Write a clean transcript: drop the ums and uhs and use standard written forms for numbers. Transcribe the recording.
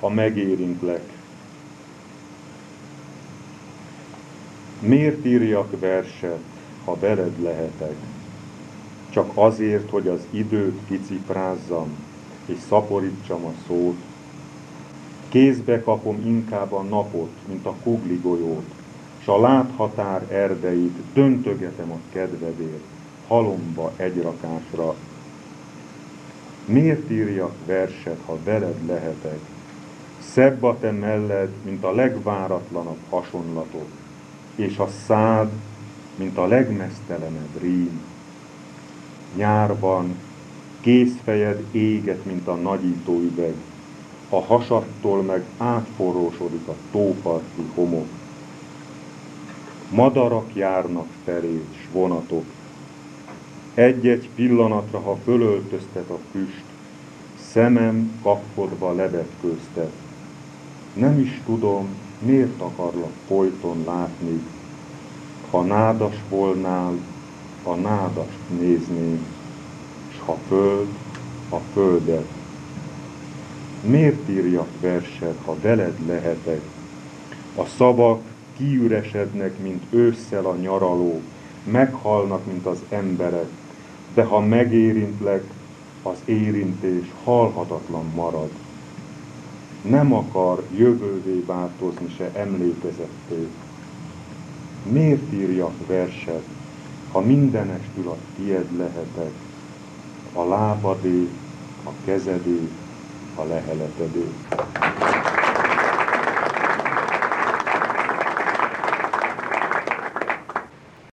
ha megérintlek. Miért írjak verset, ha veled lehetek? Csak azért, hogy az időt kiciprázzam, és szaporítsam a szót. Kézbe kapom inkább a napot, mint a kugligolyót, s a láthatár erdeit döntögetem a kedvedért, halomba egy rakásra. Miért írjak verset, ha veled lehetek? Szebb a te melled, mint a legváratlanabb hasonlatok, és a szád, mint a legmeztelenebb rím. Nyárban kézfejed éget, mint a nagyítóüveg, a hasadtól meg átforrósodik a tóparti homok. Madarak járnak feléd, s vonatok. Egy-egy pillanatra, ha fölöltöztet a füst, szemem kapkodva levetkőztet. Nem is tudom, miért akarlak folyton látni. Ha nádas volnál, a nádast nézném, s ha föld, a földet. Miért írjak verset, ha veled lehetek? A szavak kiüresednek, mint ősszel a nyaraló, meghalnak, mint az emberek, de ha megérintlek, az érintés halhatatlan marad. Nem akar jövővé változni, se emlékezetté. Miért írjak verset, ha mindenestül a tied lehetek, a lábadé, a kezedé, a leheletedé?